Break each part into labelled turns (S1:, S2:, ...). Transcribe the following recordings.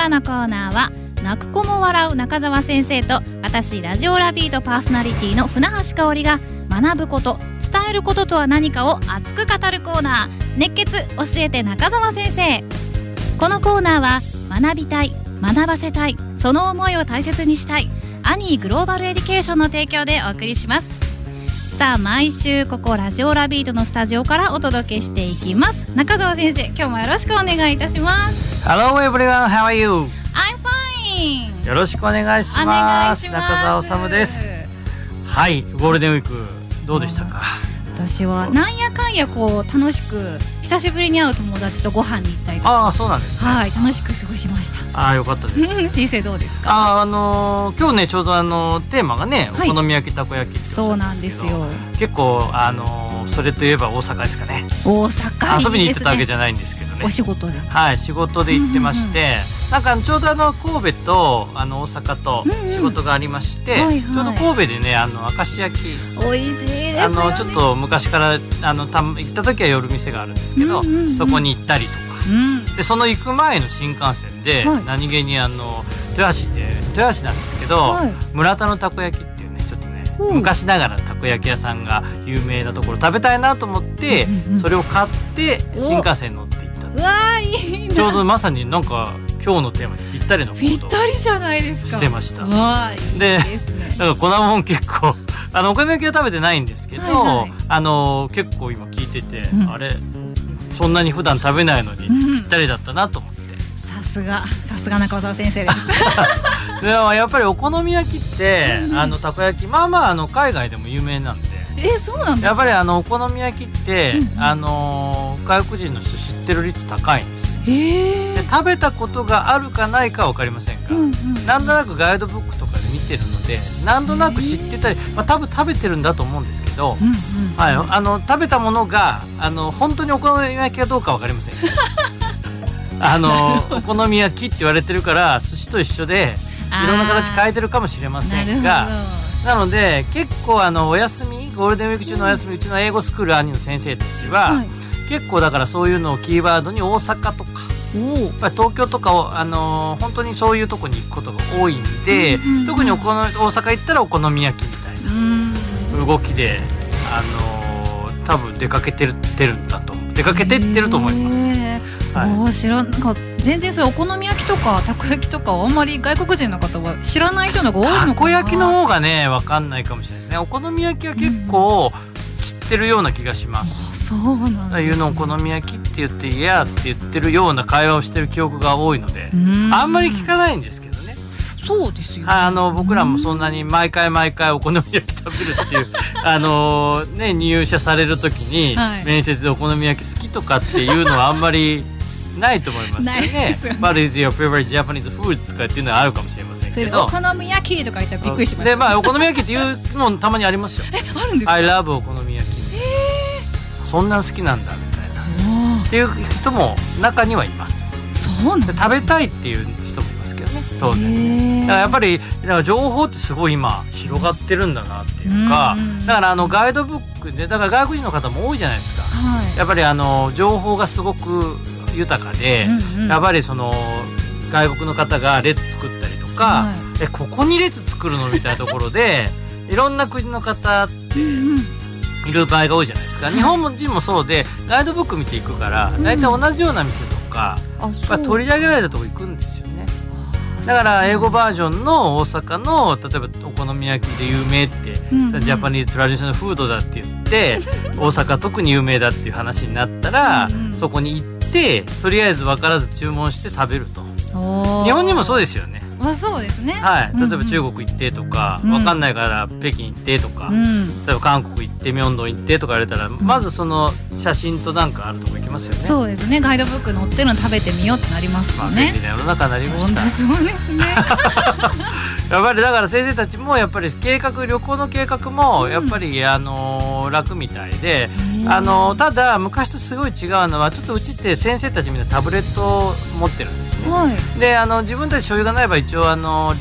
S1: からのコーナーは泣く子も笑う中澤先生と私ラジオラビートパーソナリティの船橋香織が学ぶこと、伝えることとは何かを熱く語るコーナー、熱血教えて中澤先生。このコーナーは学びたい、学ばせたい、その思いを大切にしたいアニーグローバルエデュケーションの提供でお送りします。さあ毎週ここラジオラビートのスタジオからお届けしていきます。中澤先生、今日もよろしくお願いいたします。
S2: Hello everyone, how are you?
S1: I'm fine。
S2: よろしくお願いします。中澤治です。はい、ゴールデンウィークどうでしたか？
S1: 私はなんやかんやこう楽しく久しぶりに会う友達とご飯に行ったりとか。
S2: ああ、そうなんですね。
S1: はい、楽しく過ごしました。
S2: ああ、よかったです
S1: 先生どうですか？
S2: 今日ねちょうどテーマがね、
S1: はい、
S2: お好み焼きたこ焼きってことなんですけど、
S1: そうなんですよ。
S2: 結構それといえば大阪ですかね。
S1: 大阪いいですね。
S2: 遊びに行ってたわけじゃないんですけどね。
S1: お仕事で。
S2: はい、仕事で行ってまして、なんかちょうど神戸と大阪と仕事がありまして、
S1: はいはい、
S2: ちょうど神戸でね明石焼き
S1: 美味しいですよね。
S2: ちょっと昔から行った時は夜店があるんですけど、そこに行ったりとか、でその行く前の新幹線で、
S1: はい、
S2: 何気に豊橋なんですけど、はい、村田のたこ焼きっていうねちょっとね、昔ながらのたこ焼き屋さんが有名なところ食べたいなと思って、それを買って新幹線に乗って行ったんです。
S1: うわー、いいな。
S2: ちょうどまさになんか今日のテーマにぴったりの
S1: ぴったりじゃないですか。
S2: してました。
S1: わー、いいですね。
S2: だから粉もん結構お好み焼きは食べてないんですけど、はいはい、結構今聞いてて、あれそんなに普段食べないのにぴったりだったなと思って、
S1: さすが中澤先生です
S2: でもやっぱりお好み焼きってたこ焼きまあまあ海外でも有名なんで。
S1: そうなんですか？
S2: やっぱりお好み焼きって、外国人の人知ってる率高いんです。で食べたことがあるかないかは分かりませんが、なんとなくガイドブックとかで見てるのでなんとなく知ってたり、多分食べてるんだと思うんですけど、はい、食べたものが本当にお好み焼きかどうか分かりませんお好み焼きって言われてるから寿司と一緒でいろんな形変えてるかもしれませんが、なので結構お休みゴールデンウィーク中のお休み、うちの英語スクール兄の先生たちは、結構だからそういうのをキーワードに大阪とかやっぱり東京とかを本当にそういうとこに行くことが多いんで、特に大阪行ったらお好み焼きみたいな動きで多分出かけてってると思います。
S1: 全然それお好み焼きとかたこ焼きとかあんまり外国人の方は知らない人の方が多いのかな。
S2: たこ焼きの方がね分かんないかもしれないですね。お好み焼きは結構知ってるような気がします。
S1: そうなんですね。
S2: いうのお好み焼きって言っていやって言ってるような会話をしてる記憶が多いので、あんまり聞かないんですけどね。
S1: そうですよね。
S2: 僕らもそんなに毎回お好み焼き食べるっていう入社される時に、面接でお好み焼き好きとかっていうのはあんまりないと思いますよね。What is your favorite Japanese food とかっていうのはあるかもしれませんけど、
S1: お好み焼きとか言ったらびっくりします。
S2: でお好み焼きっていうのもたまにありますよ。
S1: あるんですか？
S2: I love お好み焼き。そんな好きなんだみたいなっていう人も中にはいます。
S1: そうなんですね。
S2: 食べたいっていう人もいますけどね、当然。だからやっぱり情報ってすごい今広がってるんだなっていうか、だからガイドブックでだから外国人の方も多いじゃないですか。やっぱり情報がすごく豊かで、やっぱりその外国の方が列作ったりとか、ここに列作るのみたいなところでいろんな国の方っている場合が多いじゃないですか。日本人もそうでガイドブック見ていくから大体同じような店とか、取り上げられたとこ行くんですよね。だから英語バージョンの大阪の例えばお好み焼きで有名って、ジャパニーズトラディショナルフードだって言って大阪特に有名だっていう話になったら、そこに行ってとりあえず分からず注文して食べると。日本人もそうですよね。
S1: そうですね。
S2: はい、例えば中国行ってとか、分かんないから北京行ってとか、例えば韓国行って明洞行ってとか言われたら、まずその写真となんかあるとこ行きますよね。
S1: そうですね。ガイドブック載ってるの食べてみようってなりますもんね。
S2: 便利な世の中になりました。
S1: そうですね。
S2: やっぱりだから先生たちもやっぱり旅行の計画もやっぱり楽みたいで、ただ昔とすごい違うのはちょっとうちって先生たちみんなタブレットを持ってるんですね。で自分たち所有がない場合一応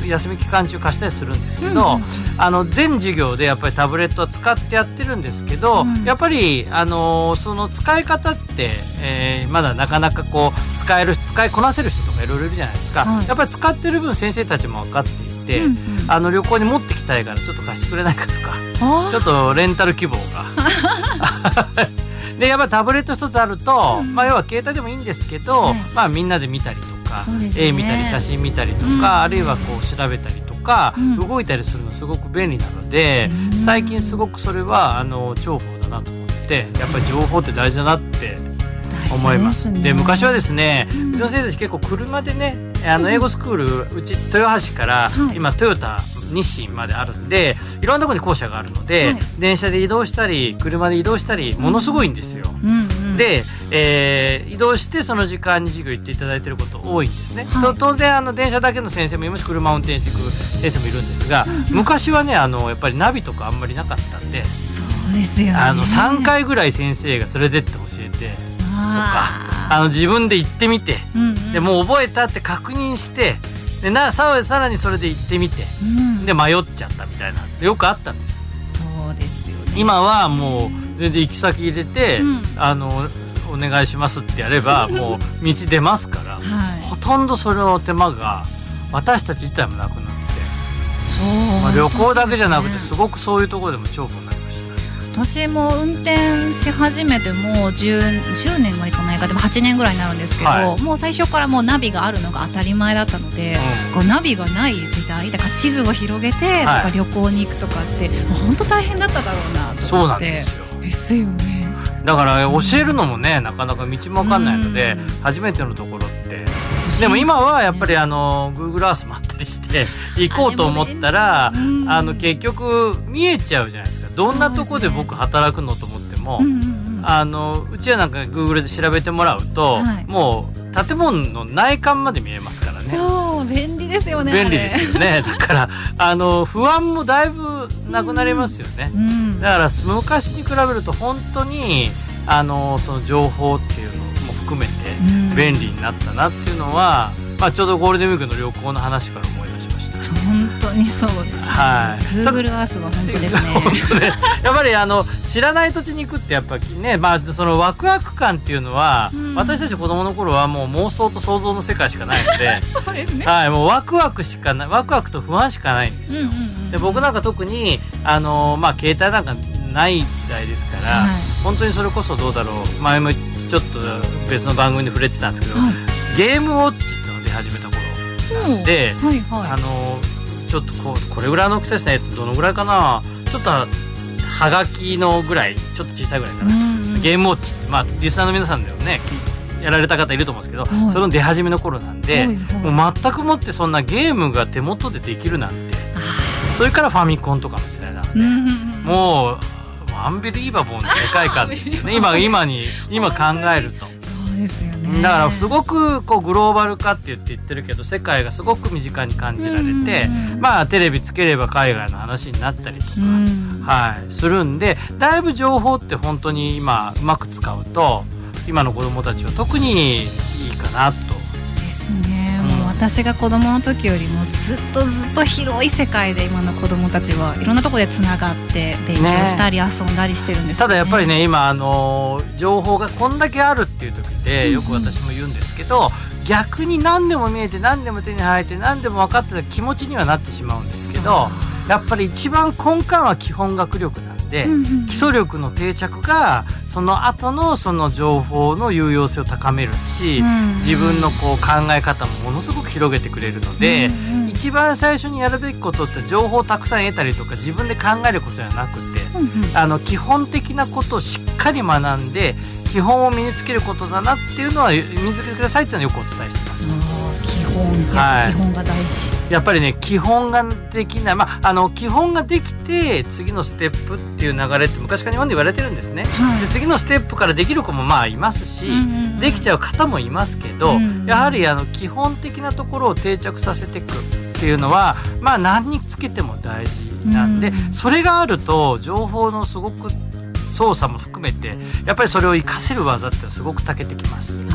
S2: 休み期間中貸したりするんですけど、全授業でやっぱりタブレットは使ってやってるんですけど、やっぱりその使い方って、まだなかなかこう使いこなせる人とかいろいろいるじゃないですか、やっぱり使ってる分先生たちも分かっていて、旅行に持ってきたいからちょっと貸してくれないかとか、ちょっとレンタル希望がでやっぱりタブレット一つあると、要は携帯でもいいんですけど、みんなで見たりとか、絵見たり写真見たりとか、あるいはこう調べたりとか、動いたりするのすごく便利なので、最近すごくそれは重宝だなと思って、やっぱり情報って大事だなって思います。で昔はですね、うちの先生たち結構車でね、英語スクールうち豊橋から、今トヨタ日清まであるんで、いろんなところに校舎があるので、電車で移動したり車で移動したりものすごいんですよ。で、移動してその時間に授業行っていただいていること多いんですね。当然電車だけの先生もいますし、車を運転していく先生もいるんですが、昔はねやっぱりナビとかあんまりなかったんで、
S1: そうですよね、
S2: 3回ぐらい先生が連れてって教えてとか、自分で行ってみて、でもう覚えたって確認して、でさらにそれで行ってみて、で迷っちゃったみたいなよくあったんです。
S1: そうですよね。
S2: 今はもう全然行き先入れて、お願いしますってやればもう道出ますから、ほとんどそれの手間が私たち自体もなくなって、旅行だけじゃなくてすごくそういうところでも重宝になりました。
S1: 私も運転し始めてもう10年はいかないか、でも8年ぐらいになるんですけど、もう最初からもうナビがあるのが当たり前だったので、こうナビがない時代だから地図を広げて、旅行に行くとかって本当大変だっただろうなと思って。
S2: そうなんですよ。
S1: ですよね。
S2: だから教えるのもねなかなか道も分かんないので、初めてのところって、でも今はやっぱりGoogle Earth もあったりして行こうと思ったら、結局見えちゃうじゃないですか。どんなとこで僕働くのと思っても、うちはなんか Google で調べてもらうと、もう建物の内観まで見えますからね。
S1: そう便利ですよね。
S2: 便利ですよね。だから不安もだいぶなくなりますよね。だから昔に比べると本当にその情報っていうのも含めて便利になったなっていうのは、ちょうどゴールデンウィークの旅行の話から思い出しました。
S1: 本当にそうですね。Google Earth は本当ですね。
S2: 本当ね。やっぱり知らない土地に行くってやっぱりね、そのワクワク感っていうのは、私たち子供の頃はもう妄想と想像の世界しかないので、
S1: そうですね。
S2: もうワクワクと不安しかないんですよ。で僕なんか特に携帯なんかない時代ですから、本当にそれこそどうだろう、前もちょっと別の番組で触れてたんですけど、ゲームウォッチっていうのが出始めた頃なんで、ちょっとこれぐらいの大きさですね。どのぐらいかな、ちょっとはがきのぐらい、ちょっと小さいぐらいかな、ゲームウォッチってリスナーの皆さんでもねやられた方いると思うんですけど、その出始めの頃なんで、もう全くもってそんなゲームが手元でできるなんて、それからファミコンとかの時代なので、もうアンビリーバボーな世界観ですよね。今考えると。
S1: そうですよね。
S2: だからすごくこうグローバル化って言ってるけど、世界がすごく身近に感じられて、テレビつければ海外の話になったりとか、するんで、だいぶ情報って本当に今うまく使うと、今の子どもたちは特にいいかなと。
S1: ですね。もう私が子どもの時よりもずっと広い世界で今の子どもたちはいろんなところでつながって勉強したり遊んだりしてるんですよね。
S2: ただやっぱりね、今情報がこんだけあるっていう時でよく私も言うんですけど、逆に何でも見えて何でも手に入って何でも分かってた気持ちにはなってしまうんですけど、やっぱり一番根幹は基本学力なんで、基礎力の定着がその後のその情報の有用性を高めるし、自分のこう考え方もものすごく広げてくれるので、一番最初にやるべきことって情報をたくさん得たりとか自分で考えることじゃなくて、基本的なことをしっかり学んで基本を身につけることだなっていうのは身につけてくださいっていうのはよくお伝えしてます。
S1: 基本が大事。
S2: やっぱりね、基本ができない、基本ができて次のステップっていう流れって昔から日本で言われてるんですね。で次のステップからできる子もいますし、できちゃう方もいますけど、やはり基本的なところを定着させていくっていうのは何につけても大事なんで、それがあると情報のすごく操作も含めてやっぱりそれを活かせる技ってすごく長けてきます。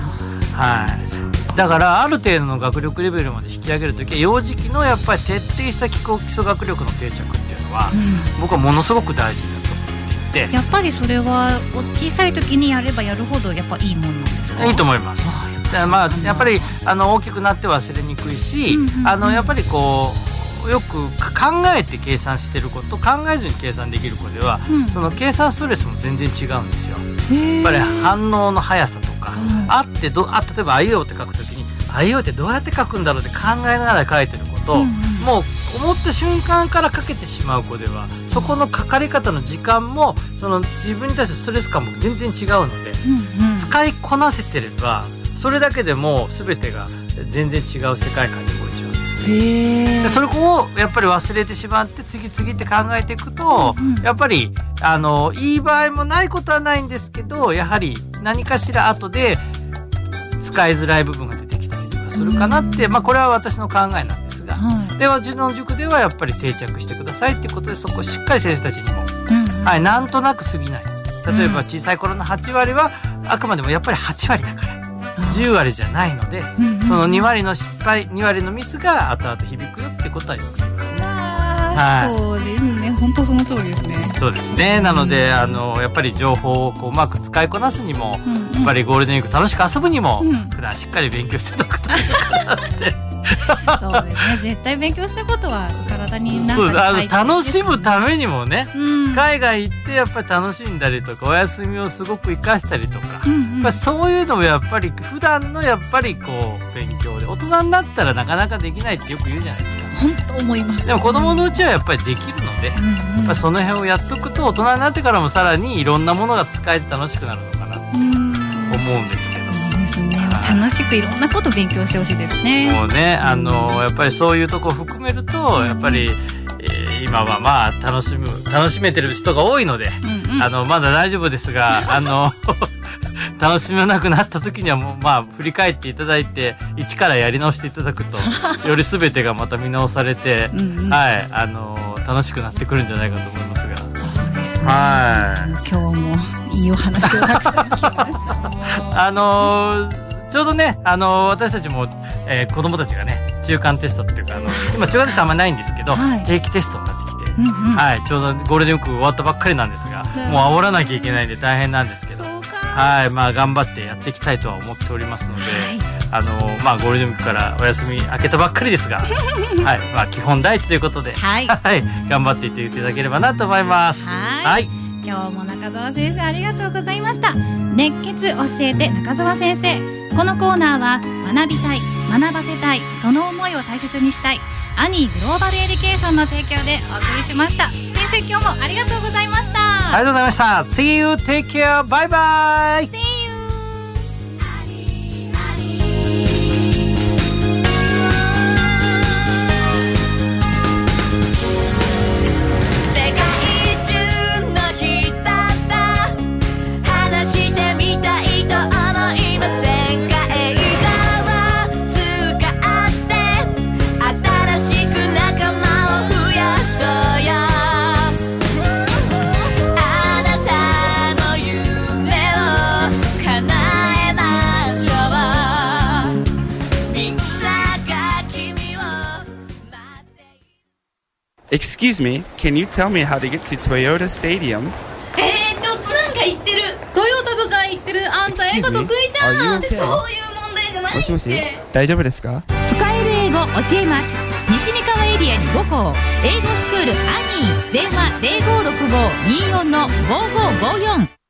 S2: はい、だからある程度の学力レベルまで引き上げるときは幼児期のやっぱり徹底した基礎学力の定着っていうのは、僕はものすごく大事だと思っていて、
S1: やっぱりそれは小さい時にやればやるほどやっぱいいもんなんですか？
S2: いいと思います。まあ、やっぱり大きくなって忘れにくいし、やっぱりこうよく考えて計算してる子と考えずに計算できる子では、その計算ストレスも全然違うんですよ。やっぱり反応の速さとか、例えばあいうえおって書くときにあいうえおってどうやって書くんだろうって考えながら書いてる子と、もう思った瞬間から書けてしまう子では、そこの書かれ方の時間もその自分に対してストレス感も全然違うので、使いこなせてればそれだけでも全てが全然違う世界観に動いちゃうんですね。でそれをやっぱり忘れてしまって次々って考えていくと、やっぱりいい場合もないことはないんですけど、やはり何かしら後で使いづらい部分が出てきたりとかするかなって、これは私の考えなんですが、ではうちの塾ではやっぱり定着してくださいっていうことで、そこをしっかり先生たちにも、なんとなく過ぎない。例えば小さい頃の8割はあくまでもやっぱり8割だから10割じゃないので、その2割の失敗2割のミスが後々響くよってことはよく言いますね。
S1: そうですね、本当その通りですね。
S2: そうですね。なのでやっぱり情報をうまく使いこなすにも、やっぱりゴールデンウィーク楽しく遊ぶにも、普段しっかり勉強しておくといいかなって
S1: そうですね、絶対勉強したことは体にな
S2: ったり、楽しむためにもね、海外行ってやっぱり楽しんだりとかお休みをすごく生かしたりとか、そういうのもやっぱり普段のやっぱり勉強で、大人になったらなかなかできないってよく言うじゃないですか。
S1: 本当思います。
S2: でも子供のうちはやっぱりできるので、やっぱその辺をやっとくと大人になってからもさらにいろんなものが使えて楽しくなるのかなと思うんですけど。
S1: 楽しくいろんなこと勉強してほしいですね。
S2: もうね、やっぱりそういうとこを含めると、やっぱり、今は楽しめてる人が多いので、まだ大丈夫ですが、楽しめなくなった時にはもう振り返っていただいて一からやり直していただくとより全てがまた見直されて、楽しくなってくるんじゃないかと思いますが。
S1: そうですね。今日もいいお話をたくさん聞きました。
S2: ちょうどね、私たちも、子供たちがね中間テストっていうか今中間テストあんまないんですけど、定期テストになってきて、ちょうどゴールデンウィーク終わったばっかりなんですが、もう煽らなきゃいけないんで大変なんですけど、頑張ってやっていきたいとは思っておりますので、ゴールデンウィークからお休み明けたばっかりですが基本第一ということで、頑張っていっていただければなと思います。
S1: 今日も中澤先生ありがとうございました。熱血教えて中澤先生。このコーナーは学びたい、学ばせたい、その思いを大切にしたいアニーグローバルエデュケーションの提供でお送りしました。先生今日もありがとうございました。
S2: ありがとうございました。 See you, take care, bye bye.
S1: See you.
S3: Excuse me, can you tell me how to get to Toyota Stadium?
S4: ちょっとなんか言ってる。トヨタとか言ってる。あんた英語得意じゃん。そういう問題じゃないって。
S3: もしもし、大丈夫ですか？
S5: 使える英語教えます。西三河エリアに5校、英語スクールアニー、電話0565-24-5554。